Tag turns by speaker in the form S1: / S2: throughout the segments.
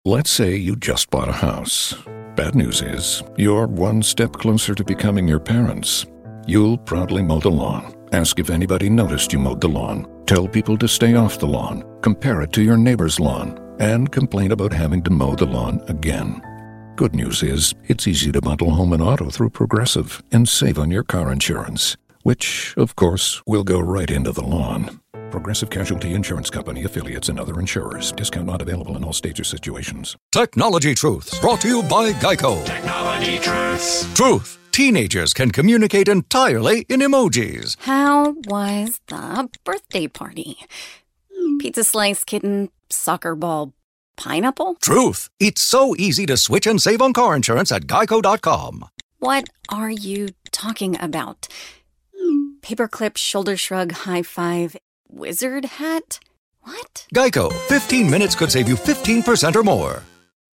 S1: Let's say you just bought a house. Bad news is, you're one step closer to becoming your parents. You'll proudly mow the lawn, ask if anybody noticed you mowed the lawn, tell people to stay off the lawn, compare it to your neighbor's lawn, and complain about having to mow the lawn again. Good news is, it's easy to bundle home and auto through Progressive and save on your car insurance, which, of course, will go right into the lawn. Progressive Casualty Insurance Company, affiliates, and other insurers. Discount not available in all states or situations.
S2: Technology Truths, brought to you by Geico.
S3: Technology Truths.
S2: Truth. Teenagers can communicate entirely in emojis.
S4: How was the birthday party? Pizza slice, kitten, soccer ball, pineapple?
S2: Truth. It's so easy to switch and save on car insurance at geico.com.
S4: What are you talking about? Paperclip, shoulder shrug, high five, wizard hat? What?
S2: Geico. 15 minutes could save you 15% or more.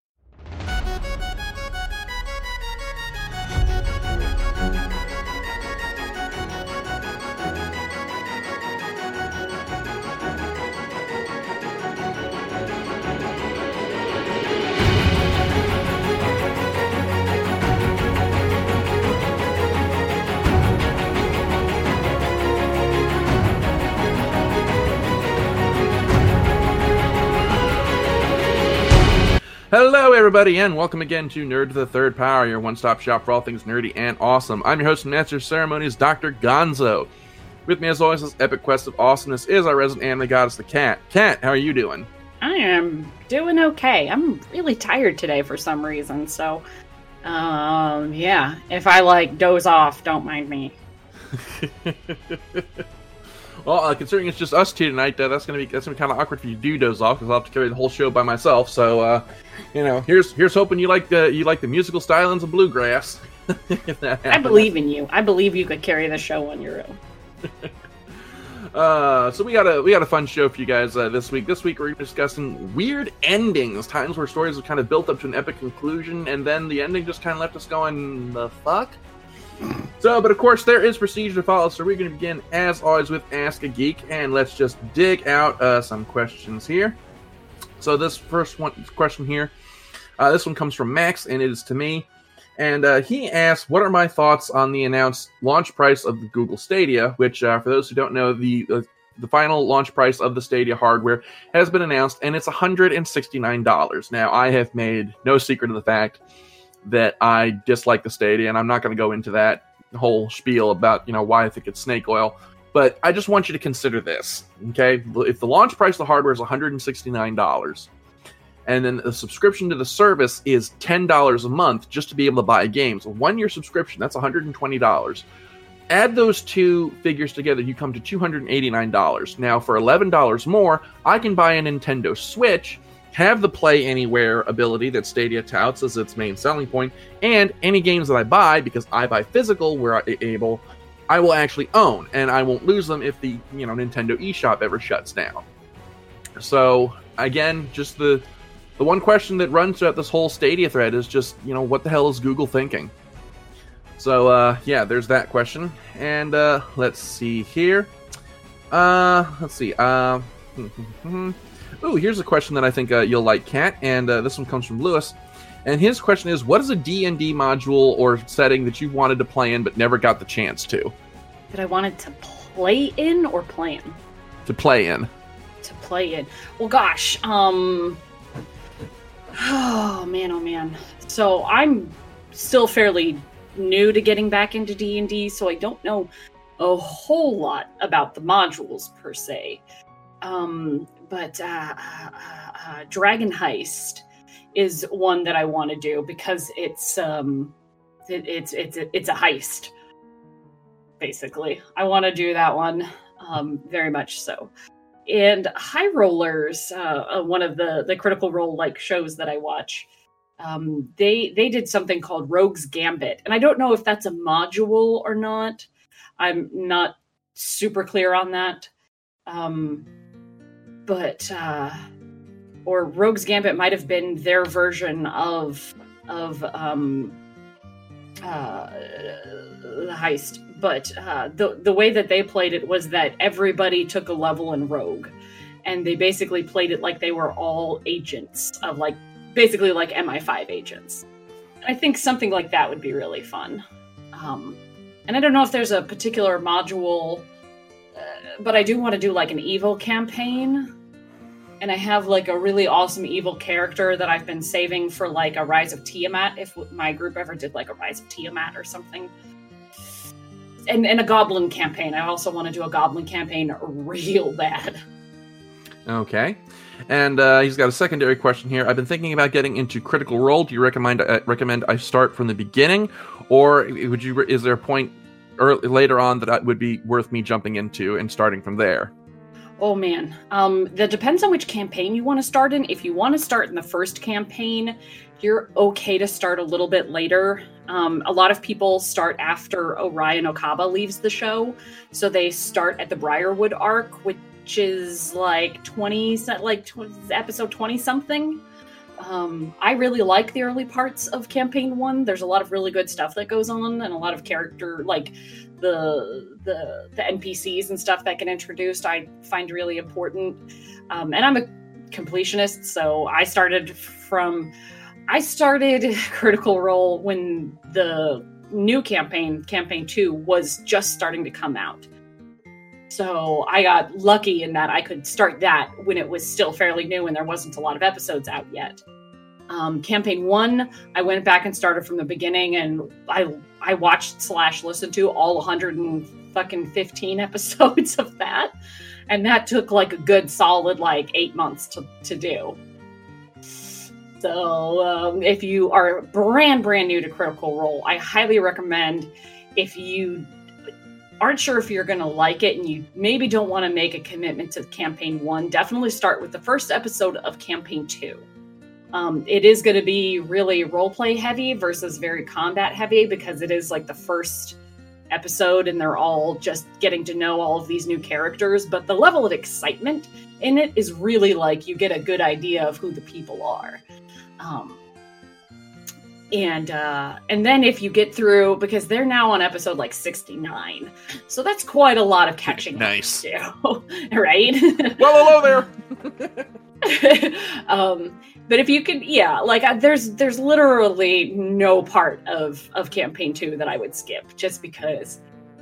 S5: Hello, everybody, and welcome again to Nerd to the Third Power, your one-stop shop for all things nerdy and awesome. I'm your host and master of ceremonies, Dr. Gonzo. With me, as always, this epic quest of awesomeness is our resident anime goddess, the Cat. Cat, how are you doing?
S6: I am doing okay. I'm really tired today for some reason, so, yeah. If I, doze off, don't mind me.
S5: Well, considering it's just us two tonight, that's gonna be kind of awkward for you to do doze off, because I'll have to carry the whole show by myself. So, here's hoping you like the musical stylings of bluegrass.
S6: I believe in you. I believe you could carry the show on your
S5: own. So we got a fun show for you guys this week. This week we're discussing weird endings, times where stories have kind of built up to an epic conclusion, and then the ending just kind of left us going, the fuck? So, but of course, there is procedure to follow, so we're going to begin, as always, with Ask a Geek, and let's just dig out some questions here. So this first question here, this one comes from Max, and it is to me, and he asks, what are my thoughts on the announced launch price of the Google Stadia, which, for those who don't know, the final launch price of the Stadia hardware has been announced, and it's $169. Now, I have made no secret of the fact that I dislike the Stadia, and I'm not going to go into that whole spiel about, why I think it's snake oil, but I just want you to consider this, okay? If the launch price of the hardware is $169, and then the subscription to the service is $10 a month just to be able to buy games, a one-year subscription, that's $120. Add those two figures together, you come to $289. Now, for $11 more, I can buy a Nintendo Switch, have the Play Anywhere ability that Stadia touts as its main selling point, and any games that I buy, because I buy physical where I'm able, I will actually own, and I won't lose them if the Nintendo eShop ever shuts down. So, again, just the one question that runs throughout this whole Stadia thread is just, what the hell is Google thinking? So, yeah, there's that question. And, let's see here. Ooh, here's a question that I think you'll like, Kat, and this one comes from Lewis. And his question is, what is a D&D module or setting that you wanted to play in but never got the chance to?
S6: That I wanted to play in or plan?
S5: To play in.
S6: To play in. Well, gosh, oh, man. So I'm still fairly new to getting back into D&D, so I don't know a whole lot about the modules, per se. But Dragon Heist is one that I want to do because it's a heist. Basically, I want to do that one very much so. And High Rollers, one of the Critical Role shows that I watch, they did something called Rogue's Gambit, and I don't know if that's a module or not. I'm not super clear on that. But or Rogue's Gambit might have been their version of the heist. But the way that they played it was that everybody took a level in Rogue, and they basically played it like they were all agents of basically like MI5 agents. I think something like that would be really fun. And I don't know if there's a particular module, but I do want to do like an evil campaign. And I have like a really awesome evil character that I've been saving for like a Rise of Tiamat, if my group ever did like a Rise of Tiamat or something. And a goblin campaign. I also want to do a goblin campaign real bad.
S5: Okay. And he's got a secondary question here. I've been thinking about getting into Critical Role. Do you recommend I start from the beginning? Or is there a point later on that would be worth me jumping into and starting from there?
S6: Oh man, that depends on which campaign you want to start in. If you want to start in the first campaign, you're okay to start a little bit later. A lot of people start after Orion Okaba leaves the show, so they start at the Briarwood arc, which is like episode 20 something. I really like the early parts of campaign 1. There's a lot of really good stuff that goes on, and a lot of character, like the NPCs and stuff that get introduced, I find really important. And I'm a completionist, so I started Critical Role when the new campaign 2, was just starting to come out. So I got lucky in that I could start that when it was still fairly new and there wasn't a lot of episodes out yet. Campaign 1, I went back and started from the beginning, and I watched / listened to all 115 episodes of that. And that took like a good solid 8 months to do. So if you are brand new to Critical Role, I highly recommend, if you aren't sure if you're going to like it and you maybe don't want to make a commitment to campaign 1, definitely start with the first episode of campaign 2. It is going to be really roleplay heavy versus very combat heavy, because it is like the first episode and they're all just getting to know all of these new characters. But the level of excitement in it is really like you get a good idea of who the people are. And then if you get through, because they're now on episode 69, so that's quite a lot of catching
S5: nice
S6: up to do, right?
S5: Well, hello there.
S6: But if you could, there's literally no part of campaign 2 that I would skip, just because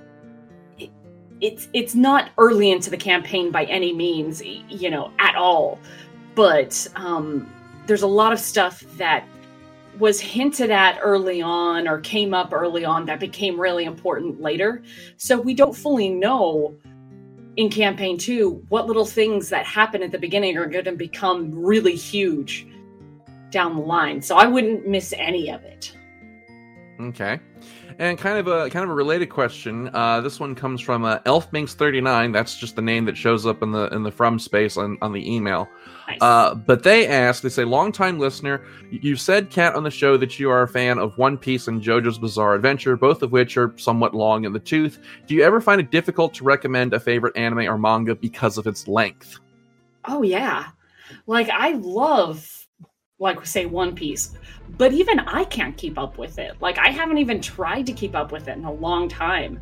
S6: it's not early into the campaign by any means, at all. But there's a lot of stuff that was hinted at early on or came up early on that became really important later. So we don't fully know in campaign 2 what little things that happen at the beginning are going to become really huge down the line. So I wouldn't miss any of it.
S5: Okay. And kind of a related question. This one comes from Elfminx39. That's just the name that shows up in the from space on the email.
S6: Nice.
S5: But they say, longtime listener, you said, Kat, on the show that you are a fan of One Piece and JoJo's Bizarre Adventure, both of which are somewhat long in the tooth. Do you ever find it difficult to recommend a favorite anime or manga because of its length?
S6: Oh yeah, I love, say, One Piece, but even I can't keep up with it. I haven't even tried to keep up with it in a long time.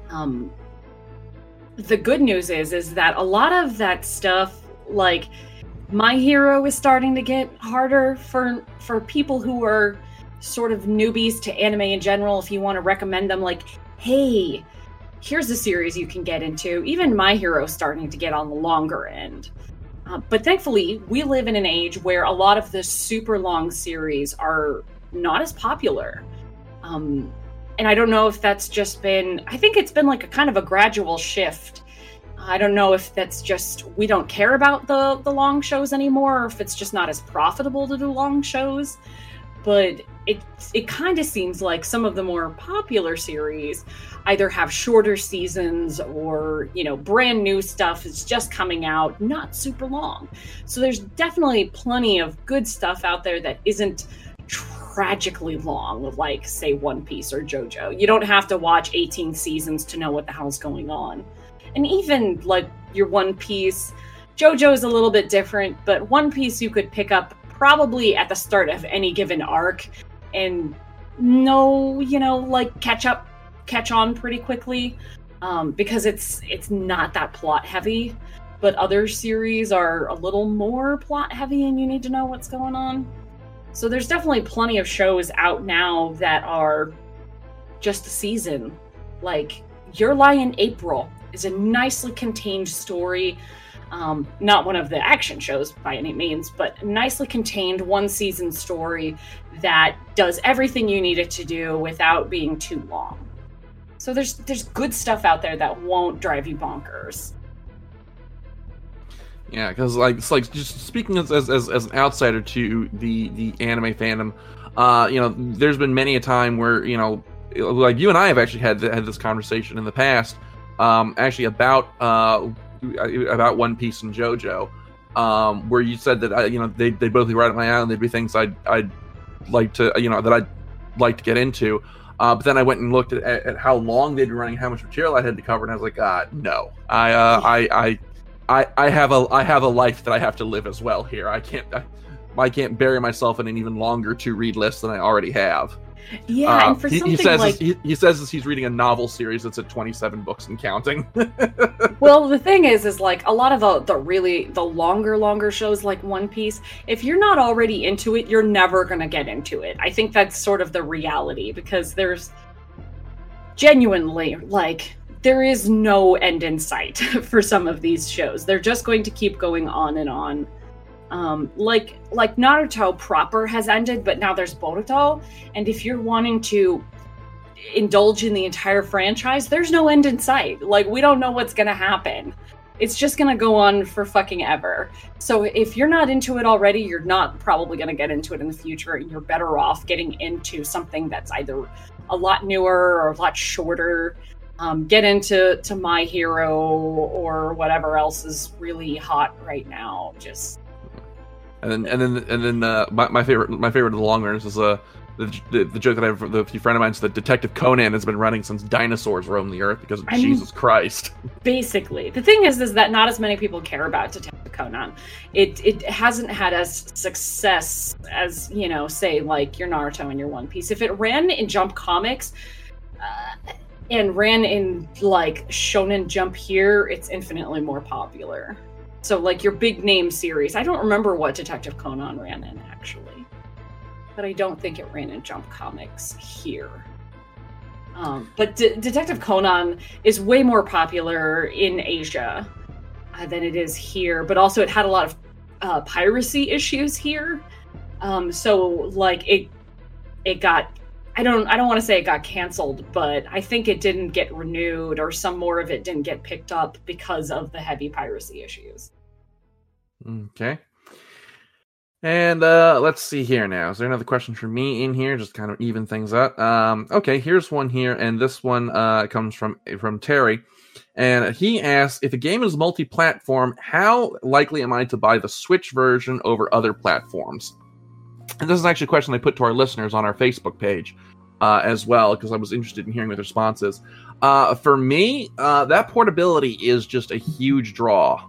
S6: The good news is that a lot of that stuff, My Hero is starting to get harder for people who are sort of newbies to anime in general. If you want to recommend them, hey, here's a series you can get into. Even My Hero is starting to get on the longer end. But thankfully, we live in an age where a lot of the super long series are not as popular. And I don't know if that's just been... I think it's been a kind of a gradual shift. I don't know if that's just we don't care about the long shows anymore, or if it's just not as profitable to do long shows. But it kind of seems like some of the more popular series either have shorter seasons or, brand new stuff is just coming out, not super long. So there's definitely plenty of good stuff out there that isn't tragically long, say, One Piece or JoJo. You don't have to watch 18 seasons to know what the hell's going on. And even, your One Piece, JoJo is a little bit different, but One Piece you could pick up probably at the start of any given arc and catch on pretty quickly, because it's not that plot heavy. But other series are a little more plot heavy and you need to know what's going on. So there's definitely plenty of shows out now that are just a season. Like Your Lie in April is a nicely contained story. Not one of the action shows by any means, but nicely contained one-season story that does everything you need it to do without being too long. So there's good stuff out there that won't drive you bonkers.
S5: Yeah, because it's like just speaking as an outsider to the anime fandom, there's been many a time where like you and I have actually had this conversation in the past, actually about One Piece and JoJo, where you said that they'd both be right up my alley and there'd be things I'd like to that I'd like to get into, but then I went and looked at how long they'd been running, how much material I had to cover, and I was like, no, I have a life that I have to live as well here. I can't bury myself in an even longer to read list than I already have.
S6: Yeah, and for something
S5: he says he's reading a novel series that's at 27 books and counting.
S6: Well, the thing is like a lot of the longer shows like One Piece, if you're not already into it, you're never going to get into it. I think that's sort of the reality, because there's genuinely there is no end in sight for some of these shows. They're just going to keep going on and on. Like Naruto proper has ended, but now there's Boruto, and if you're wanting to indulge in the entire franchise, there's no end in sight. Like, we don't know what's gonna happen. It's just gonna go on for fucking ever. So if you're not into it already, you're not probably gonna get into it in the future, and you're better off getting into something that's either a lot newer or a lot shorter. Get into My Hero or whatever else is really hot right now. Just
S5: and then my favorite of the long runners is the joke that I have with a few friend of mine is that Detective Conan has been running since dinosaurs roamed the earth because of Jesus Christ. Basically,
S6: the thing is that not as many people care about Detective Conan. It hasn't had as success as say like your Naruto and your One Piece. If it ran in Jump Comics. And ran in like Shonen Jump here, it's infinitely more popular. So like your big name series, I don't remember what Detective Conan ran in actually, but I don't think it ran in Jump Comics here. But Detective Conan is way more popular in Asia than it is here, but also it had a lot of piracy issues here. So like it got. I don't want to say it got canceled, but I think it didn't get renewed, or some more of it didn't get picked up because of the heavy piracy issues.
S5: Okay. And let's see here now. Is there another question for me in here? Just kind of even things up. Okay, here's one here, and this one comes from Terry. And he asks, if a game is multi-platform, how likely am I to buy the Switch version over other platforms? And this is actually a question I put to our listeners on our Facebook page as well, because I was interested in hearing what their response is. For me, that portability is just a huge draw.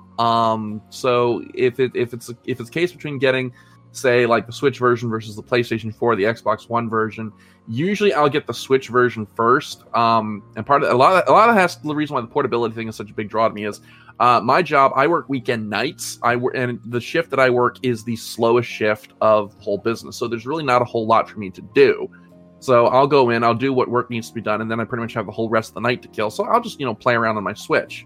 S5: So if it's a case between getting, say, like the Switch version versus the PlayStation 4, the Xbox One version, usually I'll get the Switch version first. And part of a lot of the reason why the portability thing is such a big draw to me is my job. I work weekend nights. And the shift that I work is the slowest shift of the whole business. So there's really not a whole lot for me to do. So I'll go in, I'll do what work needs to be done, and then I pretty much have the whole rest of the night to kill. So I'll just play around on my Switch.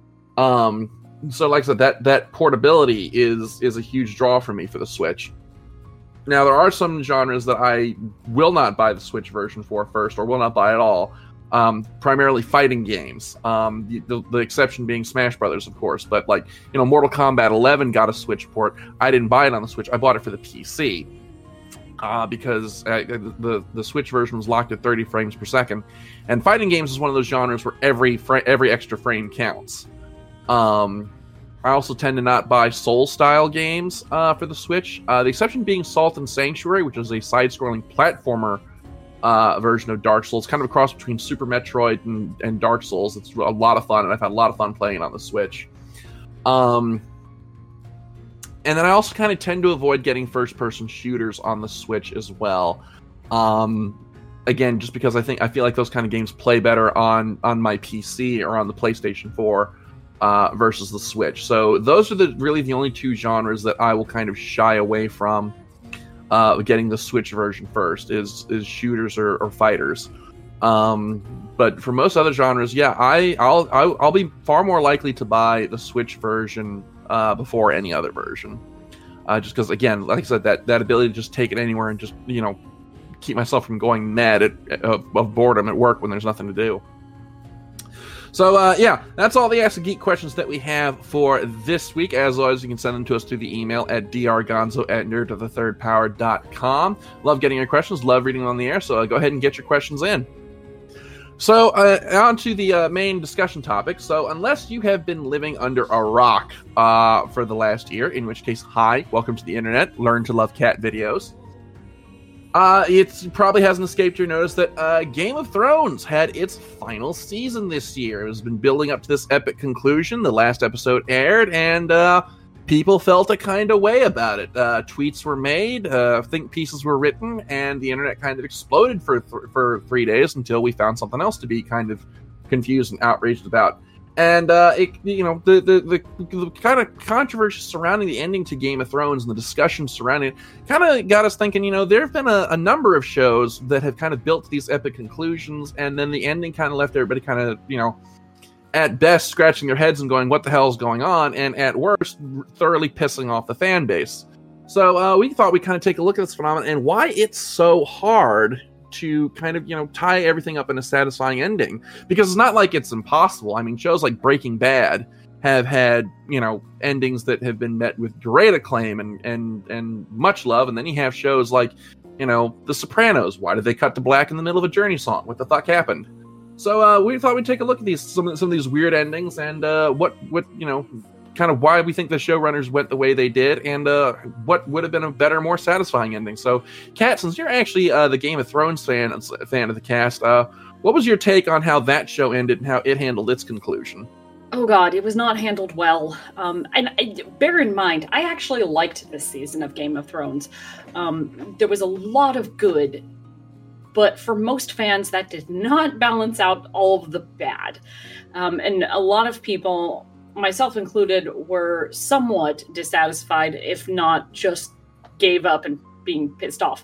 S5: So like I said, that portability is a huge draw for me for the Switch. Now, there are some genres that I will not buy the Switch version for first, or will not buy at all. Primarily fighting games. The exception being Smash Brothers, of course. But Mortal Kombat 11 got a Switch port. I didn't buy it on the Switch. I bought it for the PC because the Switch version was locked at 30 frames per second. And fighting games is one of those genres where every extra frame counts. I also tend to not buy Soul-style games for the Switch. The exception being Salt and Sanctuary, which is a side-scrolling platformer version of Dark Souls, kind of a cross between Super Metroid and Dark Souls. It's a lot of fun, and I've had a lot of fun playing on the Switch. And then I also kind of tend to avoid getting first-person shooters on the Switch as well. Again, just because I feel like those kind of games play better on my PC or on the PlayStation 4 versus the Switch. So those are really the only two genres that I will kind of shy away from. getting the Switch version first is shooters or fighters. But for most other genres, yeah, I'll be far more likely to buy the Switch version before any other version. Just because, again, like I said, that ability to just take it anywhere and just, keep myself from going mad of boredom at work when there's nothing to do. So, yeah, that's all the Ask a Geek questions that we have for this week. As always, you can send them to us through the email at drgonzo@nerdtothethirdpower.com. Love getting your questions, love reading them on the air, so go ahead and get your questions in. So, on to the main discussion topic. So, unless you have been living under a rock for the last year, in which case, hi, welcome to the internet, learn to love cat videos. It probably hasn't escaped your notice that Game of Thrones had its final season this year. It has been building up to this epic conclusion. The last episode aired, and people felt a kind of way about it. Tweets were made, think pieces were written, and the internet kind of exploded for 3 days until we found something else to be kind of confused and outraged about. And the kind of controversy surrounding the ending to Game of Thrones and the discussion surrounding it kind of got us thinking, there have been a number of shows that have kind of built these epic conclusions, and then the ending kind of left everybody kind of, at best scratching their heads and going, what the hell is going on? And at worst, thoroughly pissing off the fan base. So we thought we'd kind of take a look at this phenomenon and why it's so hard to kind of, tie everything up in a satisfying ending. Because it's not like it's impossible. I mean, shows like Breaking Bad have had, endings that have been met with great acclaim and much love. And then you have shows like, The Sopranos. Why did they cut to black in the middle of a Journey song? What the fuck happened? So we thought we'd take a look at some of these weird endings and what kind of why we think the showrunners went the way they did, and what would have been a better, more satisfying ending. So, Kat, since you're actually the Game of Thrones fan of the cast, what was your take on how that show ended and how it handled its conclusion?
S6: Oh God, it was not handled well. Bear in mind, I actually liked this season of Game of Thrones. There was a lot of good, but for most fans, that did not balance out all of the bad. And a lot of people, myself included, were somewhat dissatisfied, if not just gave up and being pissed off.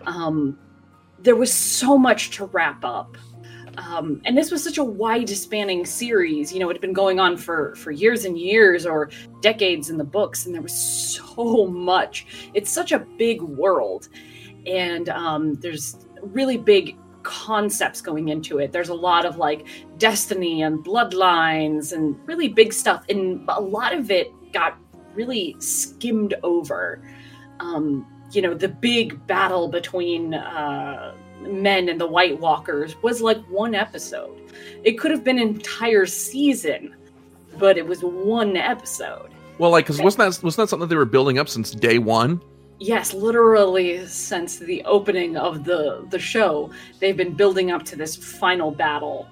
S6: There was so much to wrap up. And this was such a wide-spanning series. It had been going on for years and years or decades in the books, and there was so much. It's such a big world. And there's really big concepts going into it. There's a lot of like destiny and bloodlines and really big stuff, and a lot of it got really skimmed over. The big battle between men and the White Walkers was like one episode. It could have been an entire season, but it was one episode.
S5: Well, like, because wasn't that something they were building up since day one?
S6: Yes, literally since the opening of the show, they've been building up to this final battle.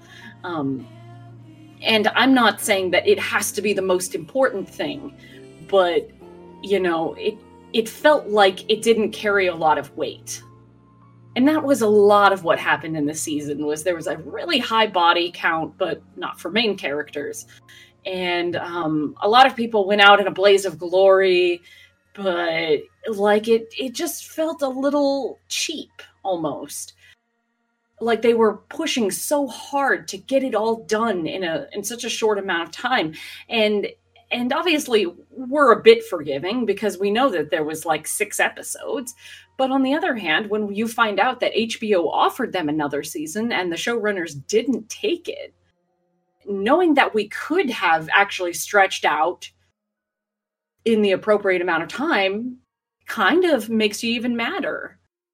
S6: And I'm not saying that it has to be the most important thing, but, it felt like it didn't carry a lot of weight. And that was a lot of what happened in the season, was there was a really high body count, but not for main characters. And a lot of people went out in a blaze of glory, but like it just felt a little cheap almost. Like they were pushing so hard to get it all done in such a short amount of time. And obviously we're a bit forgiving because we know that there was like 6 episodes. But on the other hand, when you find out that HBO offered them another season and the showrunners didn't take it, knowing that we could have actually stretched out in the appropriate amount of time kind of makes you even madder.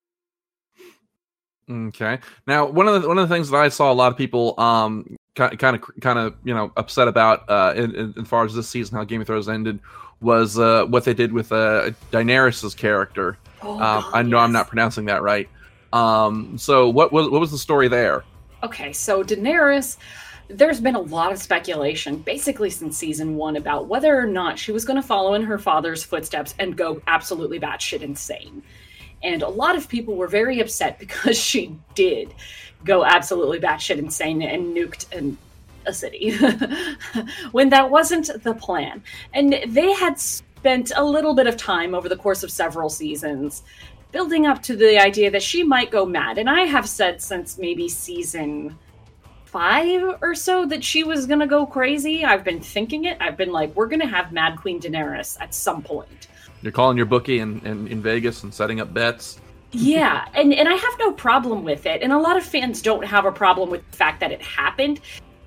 S5: Okay. Now, one of the things that I saw a lot of people kind of upset about as far as this season, how Game of Thrones ended, was what they did with Daenerys' character. I know, yes. I'm not pronouncing that right. So what was the story there?
S6: Okay, so Daenerys, there's been a lot of speculation, basically since season 1, about whether or not she was going to follow in her father's footsteps and go absolutely batshit insane. And a lot of people were very upset because she did go absolutely batshit insane and nuked a city when that wasn't the plan. And they had spent a little bit of time over the course of several seasons building up to the idea that she might go mad. And I have said since maybe season 5 or so that she was going to go crazy. I've been thinking it. I've been like, we're going to have Mad Queen Daenerys at some point.
S5: You're calling your bookie in Vegas and setting up bets.
S6: Yeah, and I have no problem with it. And a lot of fans don't have a problem with the fact that it happened.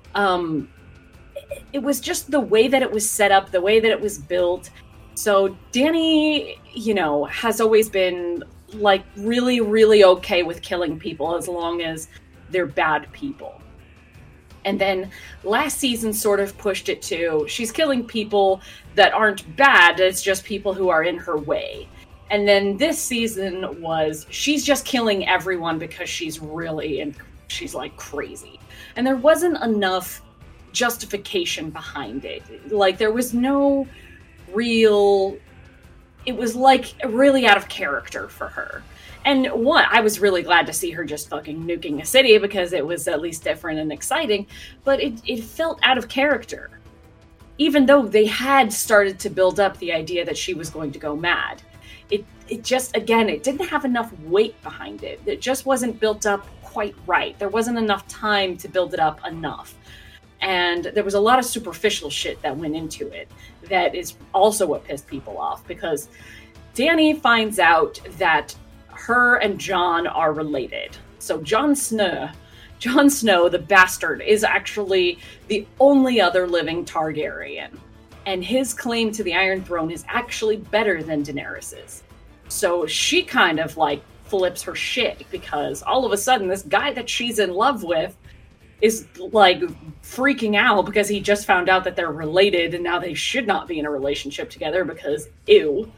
S6: It was just the way that it was set up, the way that it was built. So Dany, has always been like really, really okay with killing people as long as they're bad people. And then last season sort of pushed it to, she's killing people that aren't bad, it's just people who are in her way. And then this season was, she's just killing everyone because she's like crazy. And there wasn't enough justification behind it. Like there was no real, it was like really out of character for her. And I was really glad to see her just fucking nuking a city because it was at least different and exciting, but it felt out of character. Even though they had started to build up the idea that she was going to go mad. It just, again, it didn't have enough weight behind it. It just wasn't built up quite right. There wasn't enough time to build it up enough. And there was a lot of superficial shit that went into it that is also what pissed people off, because Dany finds out that her and Jon are related. So Jon Snow, the bastard, is actually the only other living Targaryen. And his claim to the Iron Throne is actually better than Daenerys's. So she kind of like flips her shit because all of a sudden this guy that she's in love with is like freaking out because he just found out that they're related and now they should not be in a relationship together because ew.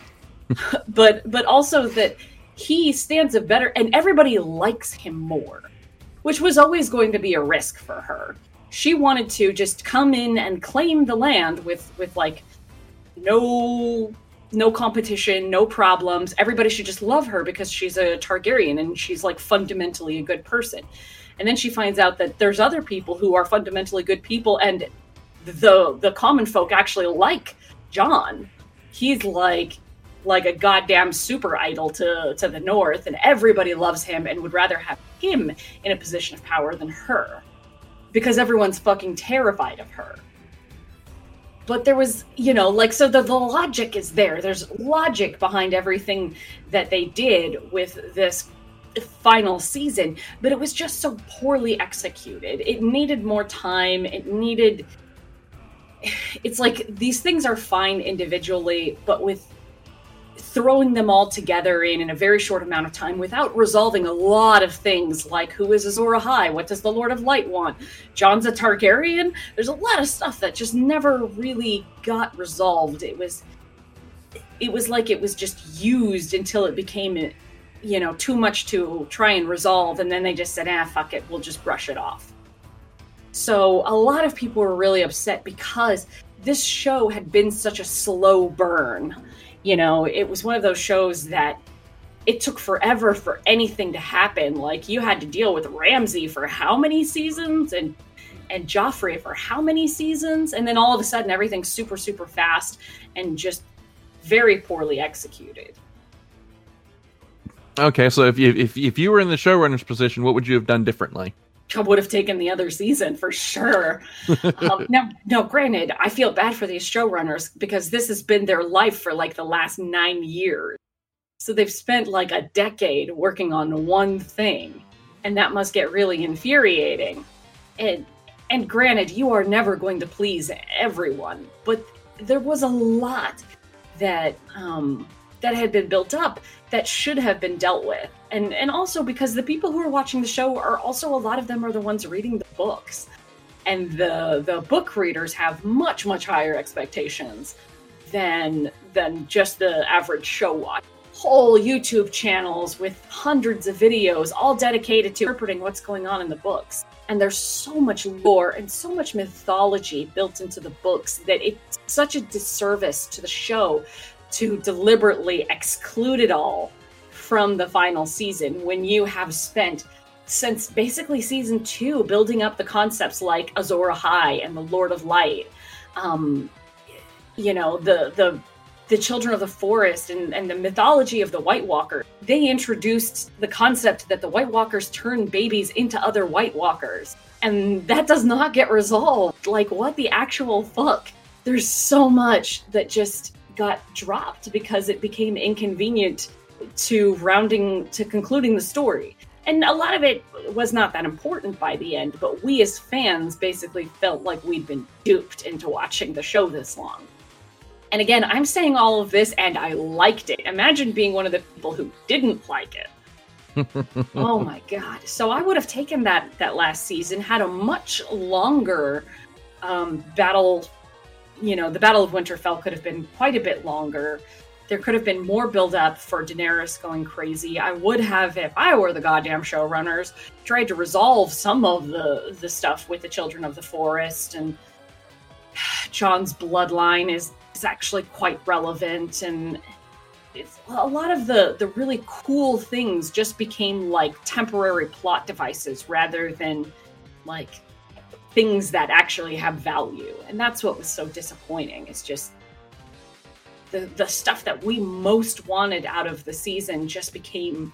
S6: but also that he stands a better, and everybody likes him more, which was always going to be a risk for her. She wanted to just come in and claim the land with like no competition, no problems. Everybody should just love her because she's a Targaryen and she's like fundamentally a good person. And then she finds out that there's other people who are fundamentally good people, and the common folk actually like Jon. He's like a goddamn super idol to the north, and everybody loves him and would rather have him in a position of power than her. Because everyone's fucking terrified of her. But there was, so the logic is there. There's logic behind everything that they did with this final season, but it was just so poorly executed. It needed more time. It's like these things are fine individually, but with throwing them all together in a very short amount of time without resolving a lot of things like who is Azor Ahai? What does the Lord of Light want? Jon's a Targaryen? There's a lot of stuff that just never really got resolved. It was like it was just used until it became, too much to try and resolve, and then they just said, fuck it, we'll just brush it off. So a lot of people were really upset because this show had been such a slow burn. It was one of those shows that it took forever for anything to happen. Like, you had to deal with Ramsay for how many seasons and Joffrey for how many seasons? And then all of a sudden, everything's super, super fast and just very poorly executed. Okay, so if you were in the showrunner's position, what would you have done differently? I would have taken the other season for sure. Now, granted, I feel bad for these showrunners because this has been their life for like the last 9 years. So they've spent like a decade working on one thing, and that must get really infuriating. And granted, you are never going to please everyone, but there was a lot that had been built up that should have been dealt with. And also because the people who are watching the show are also, a lot of them are the ones reading the books. And the book readers have much, much higher expectations than just the average show watch. Whole YouTube channels with hundreds of videos all dedicated to interpreting what's going on in the books. And there's so much lore and so much mythology built into the books that it's such a disservice to the show to deliberately exclude it all from the final season when you have spent since basically season 2 building up the concepts like Azor Ahai and the Lord of Light. The the Children of the Forest and the mythology of the White Walker, they introduced the concept that the White Walkers turn babies into other White Walkers. And that does not get resolved. Like, what the actual fuck? There's so much that just got dropped because it became inconvenient to concluding the story. And a lot of it was not that important by the end, but we as fans basically felt like we'd been duped into watching the show this long. And again, I'm saying all of this and I liked it. Imagine being one of the people who didn't like it. Oh my god. So I would have taken that last season, had a much longer battle. You know, the Battle of Winterfell could have been quite a bit longer. There could have been more build-up for Daenerys going crazy. I would have, if I were the goddamn showrunners, tried to resolve some of the stuff with the Children of the Forest, and Jon's bloodline is actually quite relevant, and it's, a lot of the really cool things just became like temporary plot devices rather than like things that actually have value. And that's what was so disappointing. It's just the stuff that we most wanted out of the season just became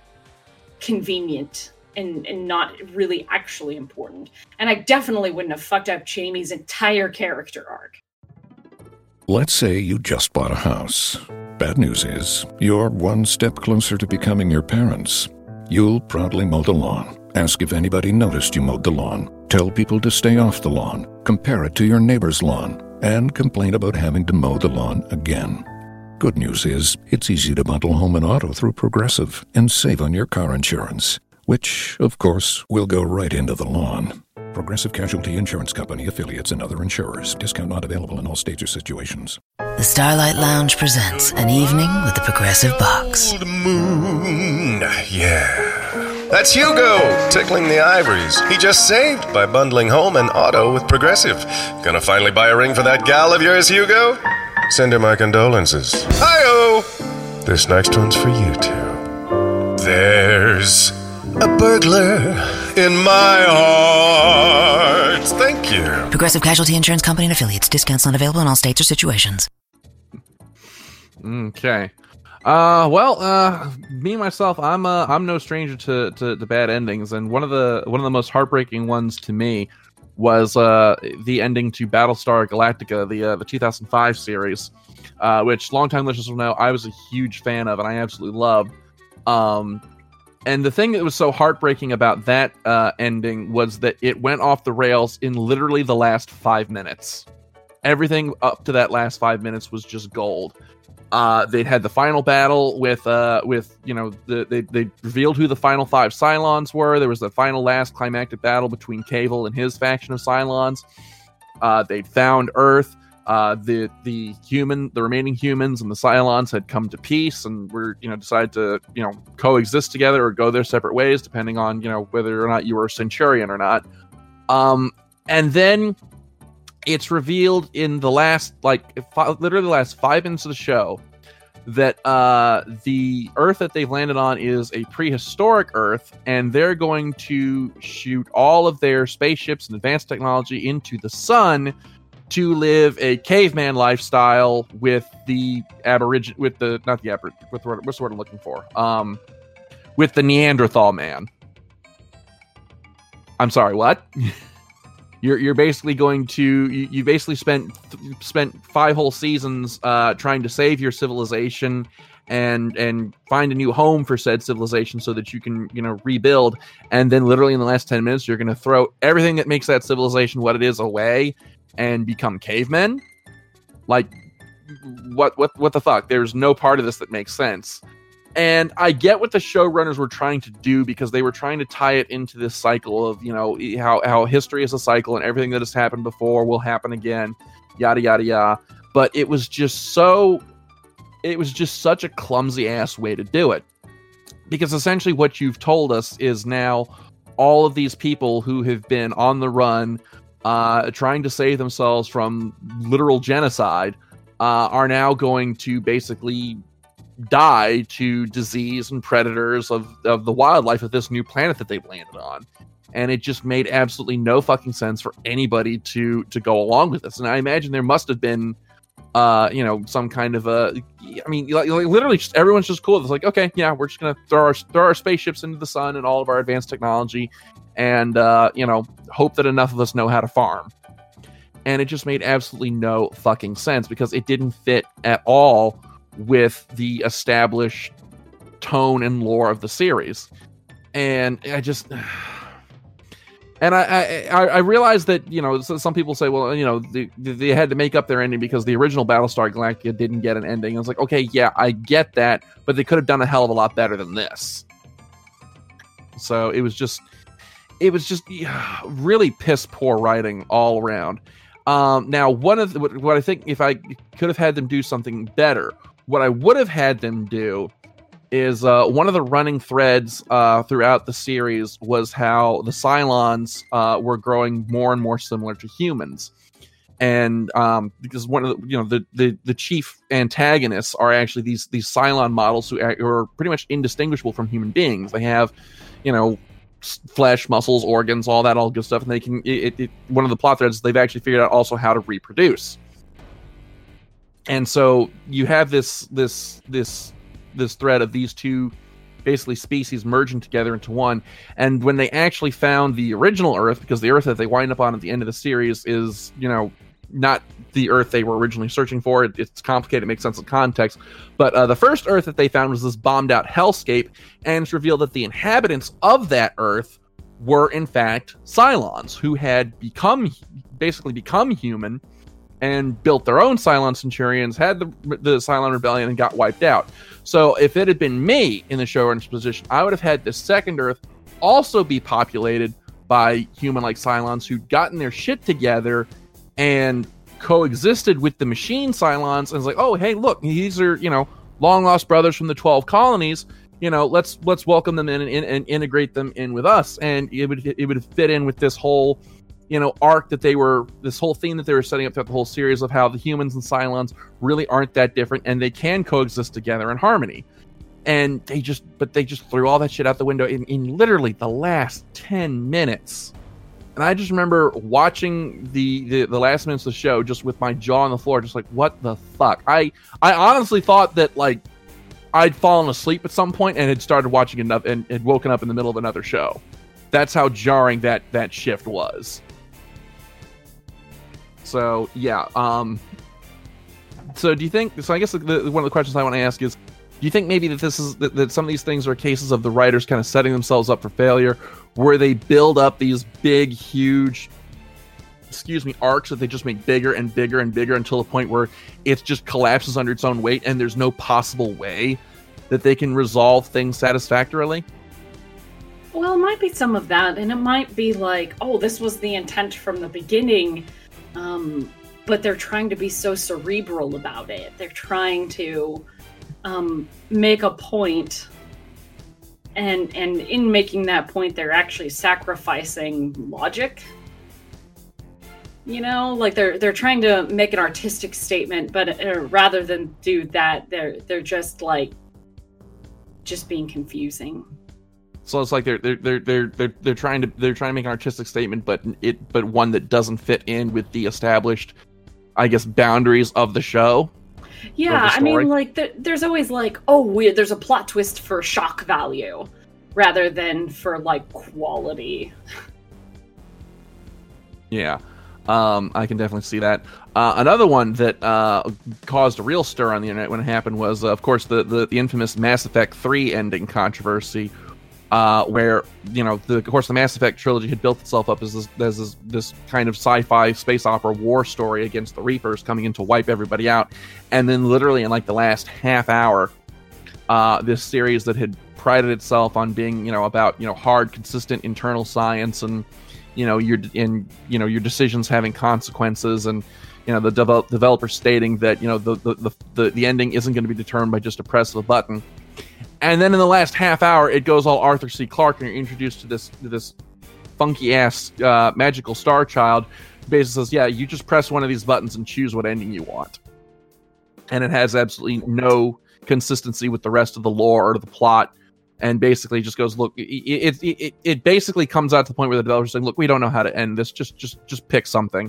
S6: convenient and not really actually important. And I definitely wouldn't have fucked up Jaime's entire character arc.
S1: Let's say you just bought a house. Bad news is, you're one step closer to becoming your parents. You'll proudly mow the lawn, ask if anybody noticed you mowed the lawn, tell people to stay off the lawn, compare it to your neighbor's lawn, and complain about having to mow the lawn again. Good news is, it's easy to bundle home and auto through Progressive and save on your car insurance, which, of course, will go right into the lawn. Progressive Casualty Insurance Company, affiliates, and other insurers. Discount not available in all states or situations.
S7: The Starlight Lounge presents An Evening with the Progressive Box.
S8: Old moon, yeah. That's Hugo, tickling the ivories. He just saved by bundling home and auto with Progressive. Gonna finally buy a ring for that gal of yours, Hugo? Send her my condolences. Hi-oh! This next one's for you two. There's a burglar in my heart. Thank you.
S7: Progressive Casualty Insurance Company and affiliates. Discounts not available in all states or situations.
S5: Okay. Me myself, I'm no stranger to bad endings, and one of the most heartbreaking ones to me was the ending to Battlestar Galactica, the 2005 series, which longtime listeners will know I was a huge fan of and I absolutely loved. And the thing that was so heartbreaking about that ending was that it went off the rails in literally the last 5 minutes. Everything up to that last 5 minutes was just gold. They had the final battle with you know, they revealed who the final 5 Cylons were. There was the final last climactic battle between Cable and his faction of Cylons. They'd found Earth. The remaining humans and the Cylons had come to peace and were, you know, decided to, you know, coexist together or go their separate ways, depending on, you know, whether or not you were a Centurion or not. And then it's revealed in the last, literally the last 5 minutes of the show that the Earth that they've landed on is a prehistoric Earth, and they're going to shoot all of their spaceships and advanced technology into the sun to live a caveman lifestyle with the what's the word I'm looking for? With the Neanderthal man. I'm sorry, what? You're basically going to you basically spent 5 whole seasons trying to save your civilization and find a new home for said civilization so that you can, you know, rebuild, and then literally in the last 10 minutes you're going to throw everything that makes that civilization what it is away and become cavemen? Like, what the fuck? There's no part of this that makes sense. And I get what the showrunners were trying to do, because they were trying to tie it into this cycle of, you know, how history is a cycle and everything that has happened before will happen again, yada, yada, yada. But it was just such a clumsy ass way to do it. Because essentially what you've told us is now all of these people who have been on the run, trying to save themselves from literal genocide, are now going to basically die to disease and predators of the wildlife of this new planet that they've landed on. And it just made absolutely no fucking sense for anybody to go along with this. And I imagine there must have been some kind of literally just everyone's just cool. It's like, okay, yeah, we're just gonna throw our spaceships into the sun and all of our advanced technology, and hope that enough of us know how to farm. And it just made absolutely no fucking sense because it didn't fit at all with the established tone and lore of the series. And I realized that, some people say, well, they had to make up their ending because the original Battlestar Galactica didn't get an ending. I was like, okay, yeah, I get that, but they could have done a hell of a lot better than this. So it was just really piss poor writing all around. Now, what I think, if I could have had them do something better, what I would have had them do is one of the running threads throughout the series was how the Cylons were growing more and more similar to humans, and because one of the chief antagonists are actually these Cylon models who are pretty much indistinguishable from human beings. They have, flesh, muscles, organs, all good stuff, and they can. One of the plot threads, they've actually figured out also how to reproduce, and so you have this thread of these two basically species merging together into one. And when they actually found the original Earth, because the Earth that they wind up on at the end of the series is, not the Earth they were originally searching for. It's complicated, it makes sense of context. But the first Earth that they found was this bombed out hellscape, and it's revealed that the inhabitants of that Earth were in fact Cylons, who had basically become human and built their own Cylon Centurions, had the Cylon Rebellion, and got wiped out. So if it had been me in the showrunner's position, I would have had the second Earth also be populated by human-like Cylons who'd gotten their shit together and coexisted with the machine Cylons. And it's like, oh, hey, look, these are, long-lost brothers from the 12 colonies. Let's welcome them in and integrate them in with us. And it would fit in with this whole arc this whole theme that they were setting up throughout the whole series of how the humans and Cylons really aren't that different and they can coexist together in harmony. And they just threw all that shit out the window in literally the last 10 minutes. And I just remember watching the last minutes of the show just with my jaw on the floor, just like, what the fuck? I honestly thought that, like, I'd fallen asleep at some point and had started watching enough and had woken up in the middle of another show. That's how jarring that shift was. So yeah, so do you think? So I guess one of the questions I want to ask is, do you think maybe that some of these things are cases of the writers kind of setting themselves up for failure, where they build up these big, huge, arcs that they just make bigger and bigger and bigger until the point where it just collapses under its own weight, and there's no possible way that they can resolve things satisfactorily?
S6: Well, it might be some of that, and it might be like, oh, this was the intent from the beginning. But they're trying to be so cerebral about it. They're trying to make a point, and in making that point, they're actually sacrificing logic. Like they're trying to make an artistic statement, but rather than do that, they're just being confusing.
S5: So it's like they're trying to make an artistic statement, but one that doesn't fit in with the established, I guess, boundaries of the show.
S6: Yeah, I mean, like there's always like, there's a plot twist for shock value, rather than for like quality. Yeah,
S5: I can definitely see that. Another one that caused a real stir on the internet when it happened was, of course, the infamous Mass Effect 3 ending controversy. Where, of course, the Mass Effect trilogy had built itself up as this kind of sci-fi space opera war story against the Reapers coming in to wipe everybody out. And then literally in like the last half hour, this series that had prided itself on being, about, hard, consistent internal science and, your decisions having consequences, and, the developer stating that, the ending isn't going to be determined by just a press of a button. And then in the last half hour, it goes all Arthur C. Clarke, and you're introduced to this funky-ass magical star child who basically says, yeah, you just press one of these buttons and choose what ending you want. And it has absolutely no consistency with the rest of the lore or the plot, and basically just goes, look, it basically comes out to the point where the developer's saying, look, we don't know how to end this, just pick something.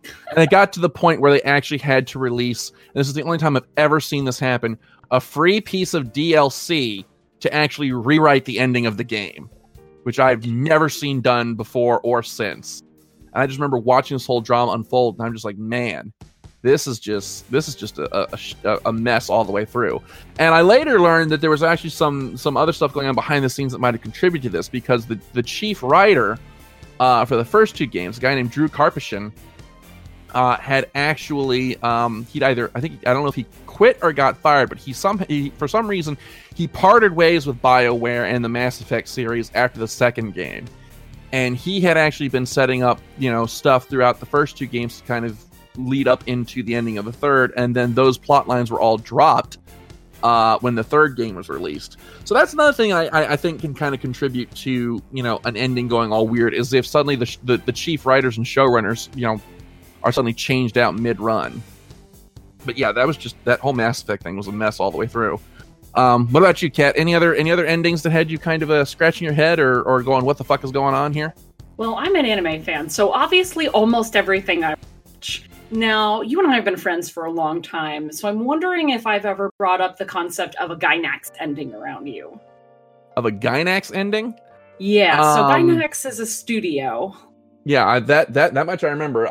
S5: And it got to the point where they actually had to release, and this is the only time I've ever seen this happen, a free piece of DLC to actually rewrite the ending of the game, which I've never seen done before or since. And I just remember watching this whole drama unfold, and I'm just like, man, this is just a mess all the way through. And I later learned that there was actually some other stuff going on behind the scenes that might have contributed to this, because the chief writer for the first 2 games, a guy named Drew Karpyshyn, had actually he'd either, I don't know if he quit or got fired, but he for some reason he parted ways with BioWare and the Mass Effect series after the second game. And he had actually been setting up, stuff throughout the first 2 games to kind of lead up into the ending of the third, and then those plot lines were all dropped when the third game was released. So that's another thing I think can kind of contribute to, an ending going all weird, is if suddenly the chief writers and showrunners, are suddenly changed out mid-run. But yeah, that whole Mass Effect thing was a mess all the way through. What about you, Kat? Any other endings that had you kind of scratching your head or going, what the fuck is going on here?
S6: Well, I'm an anime fan, so obviously almost everything I watch. Now, you and I have been friends for a long time, so I'm wondering if I've ever brought up the concept of a Gainax ending around you.
S5: Of a Gainax ending?
S6: Yeah, so Gainax is a studio.
S5: Yeah, that much I remember.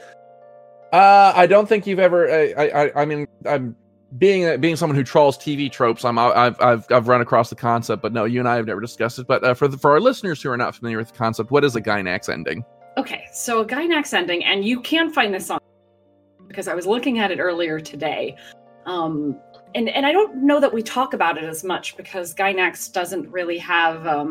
S5: I don't think you've ever. I mean, I'm being someone who trolls TV tropes. I've run across the concept, but no, you and I have never discussed it. But for our listeners who are not familiar with the concept, what is a Gainax ending? Okay, so a Gainax ending, and you can find this on, because I was looking at it earlier today. And I don't know that we talk about it as much, because Gainax doesn't really have.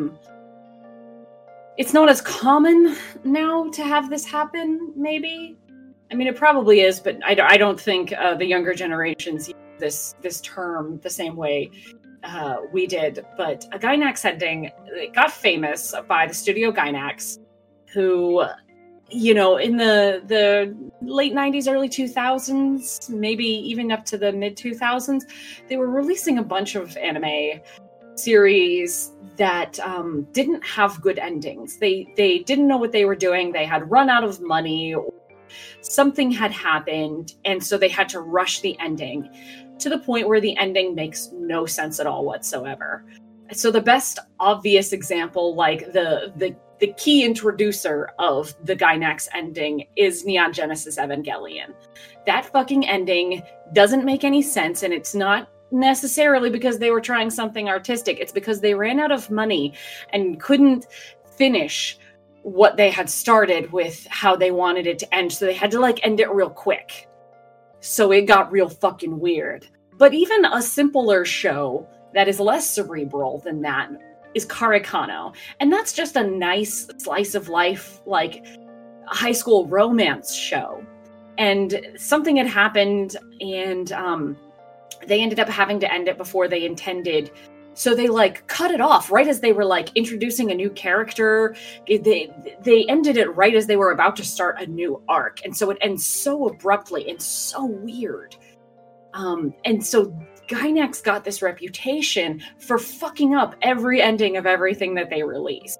S5: It's not as common now to have this happen. Maybe. I mean, it probably is, but I don't think the younger generations use this term the same way we did. But a Gainax ending, it got famous by the studio Gainax, who, in the late 90s, early 2000s, maybe even up to the mid 2000s, they were releasing a bunch of anime series that didn't have good endings. They didn't know what they were doing. They had run out of money. Something had happened, and so they had to rush the ending to the point where the ending makes no sense at all whatsoever. So the best obvious example, like the key introducer of the Gainax ending, is Neon Genesis Evangelion. That fucking ending doesn't make any sense, and it's not necessarily because they were trying something artistic. It's because they ran out of money and couldn't finish what they had started with how they wanted it to end, so they had to end it real quick. So it got real fucking weird. But even a simpler show that is less cerebral than that is Karekano, and that's just a nice slice of life, high school romance show. And something had happened, and they ended up having to end it before they intended. So they cut it off right as they were introducing a new character. They ended it right as they were about to start a new arc. And so it ends so abruptly and so weird. And so Gainax got this reputation for fucking up every ending of everything that they release.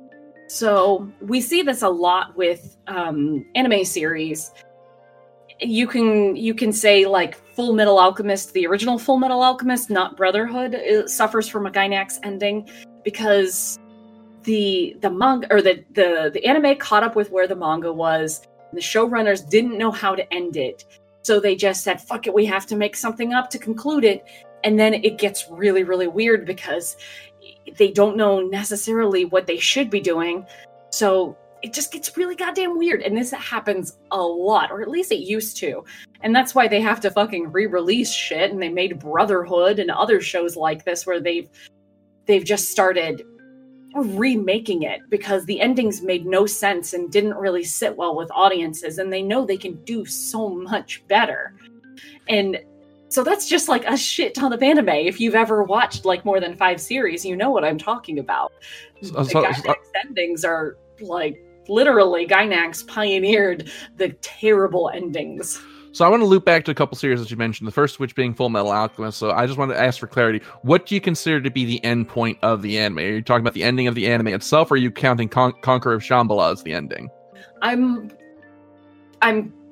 S5: So we see this a lot with anime series. You can say Full Metal Alchemist, the original Full Metal Alchemist, not Brotherhood, suffers from a Gainax ending because the manga, or the anime caught up with where the manga was. And the showrunners didn't know how to end it, so they just said, "Fuck it, we have to make something up to conclude it." And then it gets really, really weird because they don't know necessarily what they should be doing. So it just gets really goddamn weird. And this happens a lot, or at least it used to. And that's why they have to fucking re-release shit. And they made Brotherhood and other shows like this where they've just started remaking it because the endings made no sense and didn't really sit well with audiences. And they know they can do so much better. And so that's just a shit ton of anime. If you've ever watched more than 5 series, you know what I'm talking about. The Gainax endings are literally, Gainax pioneered the terrible endings. So I want to loop back to a couple series that you mentioned, the first of which being Full Metal Alchemist. So I just wanted to ask for clarity. What do you consider to be the end point of the anime? Are you talking about the ending of the anime itself, or are you counting Conqueror of Shambhala as the ending? I'm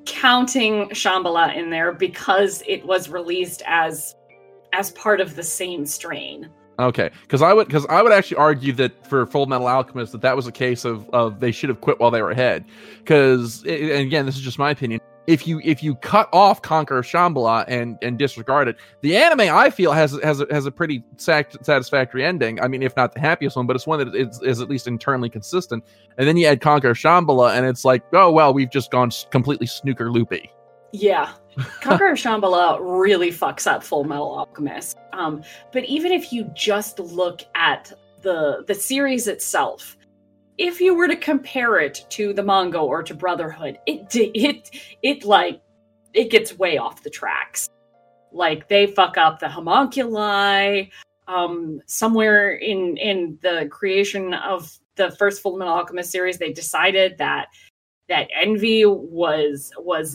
S6: counting Shambhala in there because it was released as part of the same strain.
S5: Okay, because I would actually argue that for Full Metal Alchemist that was a case of they should have quit while they were ahead. Because, and again, this is just my opinion. If you cut off Conqueror of Shambhala and disregard it, the anime I feel has a pretty satisfactory ending. I mean, if not the happiest one, but it's one that is at least internally consistent. And then you add Conqueror of Shambhala, and it's like, oh well, we've just gone completely snooker loopy.
S6: Yeah. Conqueror of Shambhala really fucks up Full Metal Alchemist. But even if you just look at the series itself, if you were to compare it to the manga or to Brotherhood, it gets way off the tracks. Like, they fuck up the homunculi. Somewhere in the creation of the first Full Metal Alchemist series, they decided that Envy was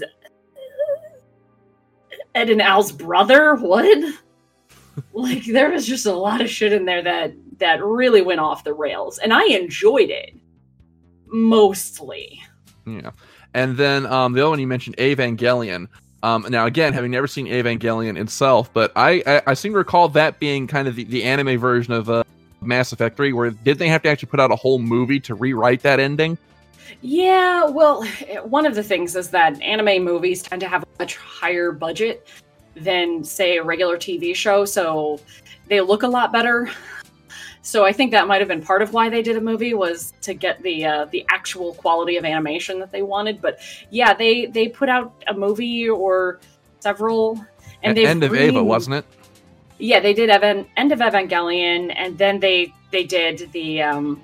S6: Ed and Al's brother. What? Like, there was just a lot of shit in there that really went off the rails, and I enjoyed it mostly.
S5: Yeah, and then the other one you mentioned, Evangelion. Now, again, having never seen Evangelion itself, but I seem to recall that being kind of the anime version of Mass Effect 3, where did they have to actually put out a whole movie to rewrite that ending?
S6: Yeah, well, one of the things is that anime movies tend to have a much higher budget than, say, a regular TV show, so they look a lot better. So I think that might have been part of why they did a movie, was to get the actual quality of animation that they wanted. But yeah, they put out a movie or several, and they
S5: End of Eva, wasn't it?
S6: Yeah, they did End of Evangelion, and then they did the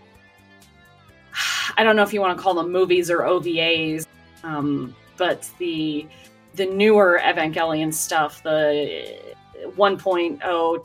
S6: I don't know if you want to call them movies or OVAs, but the newer Evangelion stuff, the 1.0,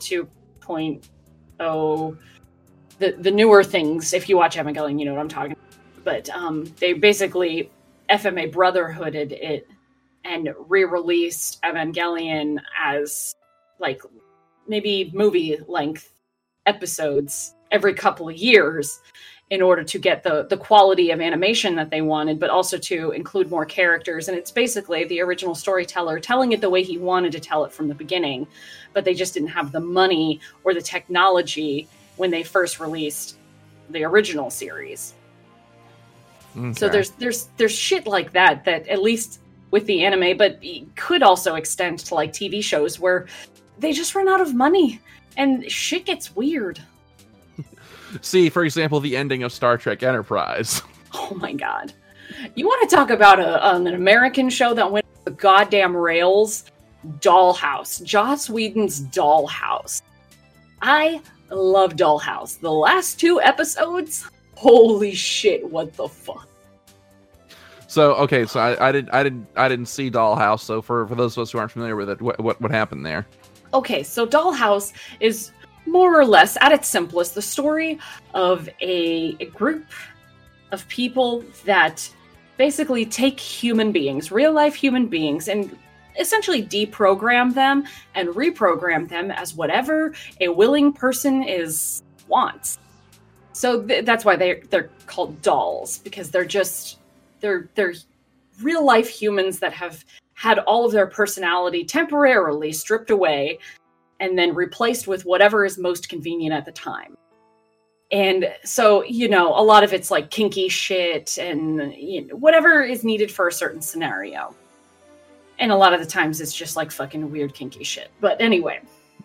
S6: 2.0, the newer things. If you watch Evangelion, you know what I'm talking about. But they basically FMA Brotherhooded it and re-released Evangelion as like maybe movie length episodes every couple of years, in order to get the quality of animation that they wanted, but also to include more characters. And it's basically the original storyteller telling it the way he wanted to tell it from the beginning, but they just didn't have the money or the technology when they first released the original series. Okay. So there's shit like that at least with the anime, but it could also extend to like TV shows where they just run out of money and shit gets weird.
S5: See, for example, the ending of Star Trek Enterprise.
S6: Oh my god. You want to talk about an American show that went off the goddamn rails? Dollhouse. Joss Whedon's Dollhouse. I love Dollhouse. The last 2 episodes? Holy shit, what the fuck?
S5: So, okay, so I didn't see Dollhouse, so for those of us who aren't familiar with it, what happened there?
S6: Okay, so Dollhouse is more or less, at its simplest, the story of a group of people that basically take human beings, real-life human beings, and essentially deprogram them and reprogram them as whatever a willing person wants. So that's why they're called dolls, because they're real-life humans that have had all of their personality temporarily stripped away and then replaced with whatever is most convenient at the time. And so, a lot of it's like kinky shit and whatever is needed for a certain scenario. And a lot of the times it's just like fucking weird kinky shit. But anyway,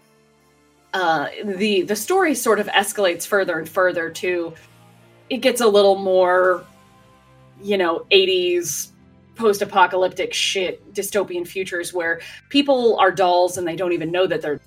S6: the story sort of escalates further and further to, it gets a little more, 80s post-apocalyptic shit, dystopian futures where people are dolls and they don't even know that they're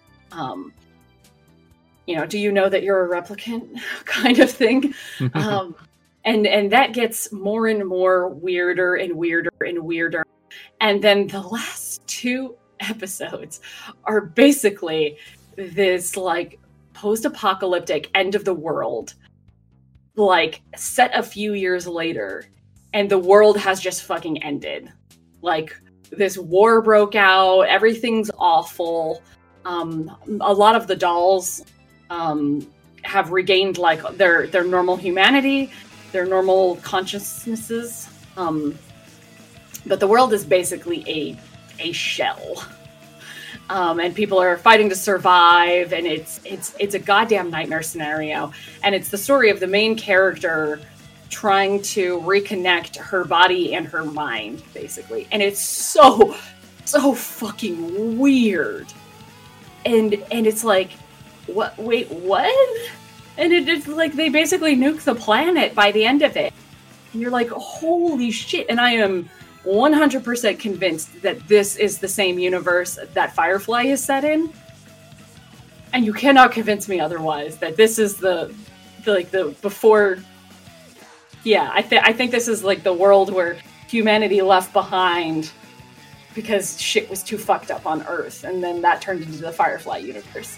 S6: do you know that you're a replicant kind of thing? And that gets more and more weirder and weirder and weirder. And then the last 2 episodes are basically this like post-apocalyptic end of the world, like set a few years later, and the world has just fucking ended. Like, this war broke out, everything's awful. A lot of the dolls have regained like their normal humanity, their normal consciousnesses, But the world is basically a shell. And people are fighting to survive, and it's a goddamn nightmare scenario. And it's the story of the main character trying to reconnect her body and her mind, basically. And it's so fucking weird. And it's like, what? Wait, what? And it's like they basically nuke the planet by the end of it. And you're like, holy shit. And I am 100% convinced that this is the same universe that Firefly is set in. And you cannot convince me otherwise that this is the before. Yeah, I think this is like the world where humanity left behind because shit was too fucked up on Earth, and then that turned into the Firefly universe.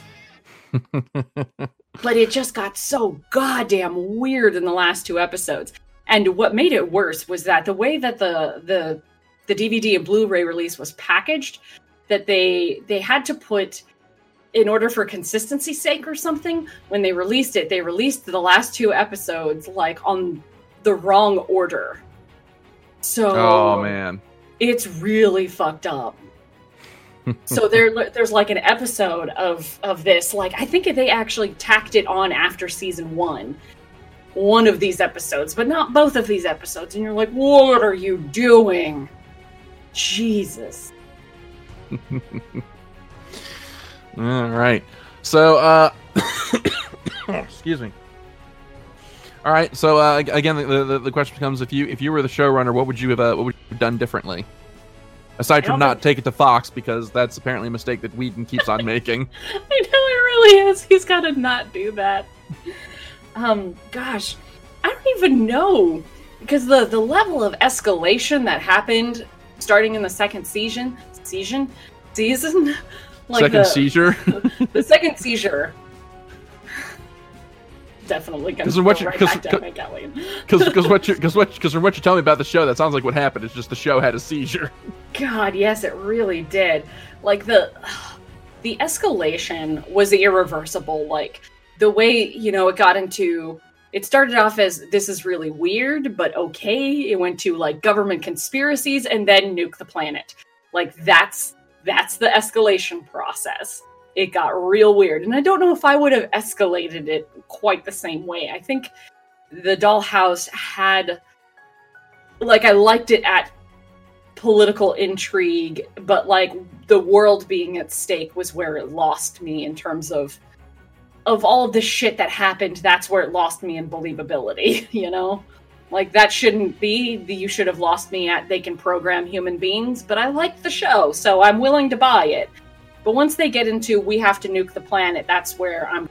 S6: But it just got so goddamn weird in the last 2 episodes. And what made it worse was that the way that the DVD and Blu-ray release was packaged, that they had to put, in order for consistency's sake or something, when they released the last 2 episodes like on the wrong order. So
S5: oh man,
S6: it's really fucked up. So there's like an episode of this, like I think they actually tacked it on after season 1. One of these episodes, but not both of these episodes. And you're like, what are you doing? Jesus.
S5: All right. So, excuse me. All right. So, again, the question becomes: if you were the showrunner, what would you have done differently? Aside from not take it to Fox, because that's apparently a mistake that Whedon keeps on making.
S6: I know it really is. He's got to not do that. Gosh, I don't even know, because the level of escalation that happened starting in the second season, like
S5: second seizure,
S6: the second seizure. Definitely going to go right back down my galley.
S5: Because from what you tell me about the show, that sounds like what happened. It's just the show had a seizure.
S6: God, yes, it really did. Like the escalation was irreversible. Like the way, it got into, it started off as this is really weird, but okay. It went to like government conspiracies and then nuke the planet. Like that's the escalation process. It got real weird. And I don't know if I would have escalated it quite the same way. I think the Dollhouse had, like, I liked it at political intrigue, but like the world being at stake was where it lost me in terms of all of the shit that happened. That's where it lost me in believability, Like, that shouldn't be, you should have lost me at they can program human beings, but I liked the show, so I'm willing to buy it. But once they get into we have to nuke the planet, that's where I'm.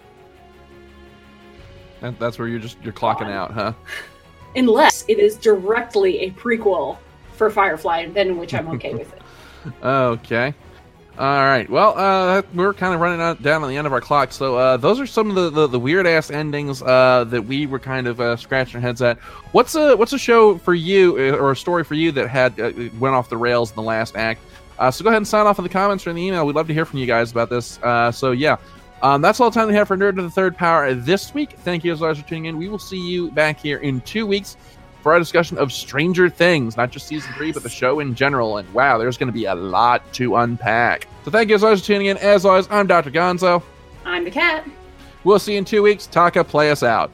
S5: That's where you're clocking out, huh?
S6: Unless it is directly a prequel for Firefly, then in which I'm okay with it.
S5: Okay. All right. Well, we're kind of running down on the end of our clock. So those are some of the weird ass endings that we were kind of scratching our heads at. What's a show for you or a story for you that had went off the rails in the last act? So go ahead and sign off in the comments or in the email. We'd love to hear from you guys about this. So yeah, that's all the time we have for Nerd of the Third Power this week. Thank you as always for tuning in. We will see you back here in 2 weeks for our discussion of Stranger Things, not just season 3, but the show in general. And wow, there's going to be a lot to unpack. So thank you as always for tuning in. As always, I'm Dr. Gonzo.
S6: I'm the cat.
S5: We'll see you in 2 weeks. Taka, play us out.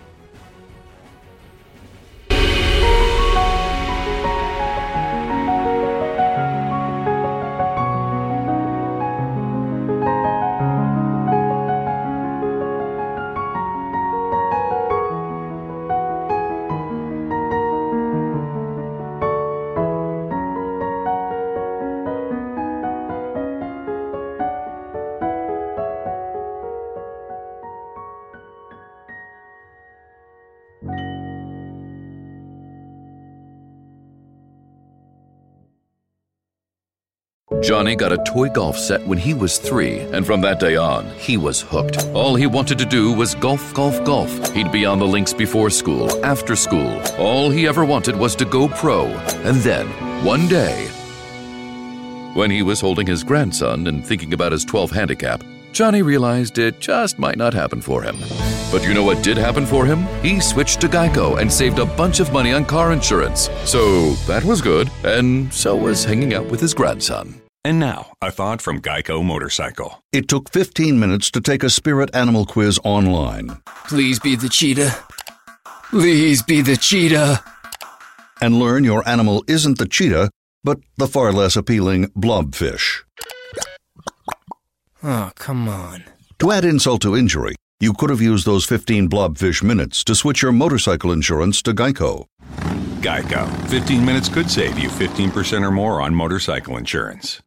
S9: Johnny got a toy golf set when he was 3, and from that day on, he was hooked. All he wanted to do was golf, golf, golf. He'd be on the links before school, after school. All he ever wanted was to go pro. And then, one day, when he was holding his grandson and thinking about his 12 handicap, Johnny realized it just might not happen for him. But you know what did happen for him? He switched to Geico and saved a bunch of money on car insurance. So that was good, and so was hanging out with his grandson.
S10: And now, a thought from Geico Motorcycle.
S11: It took 15 minutes to take a spirit animal quiz online.
S12: Please be the cheetah. Please be the cheetah.
S11: And learn your animal isn't the cheetah, but the far less appealing blobfish.
S12: Oh, come on.
S11: To add insult to injury, you could have used those 15 blobfish minutes to switch your motorcycle insurance to Geico.
S10: Geico. 15 minutes could save you 15% or more on motorcycle insurance.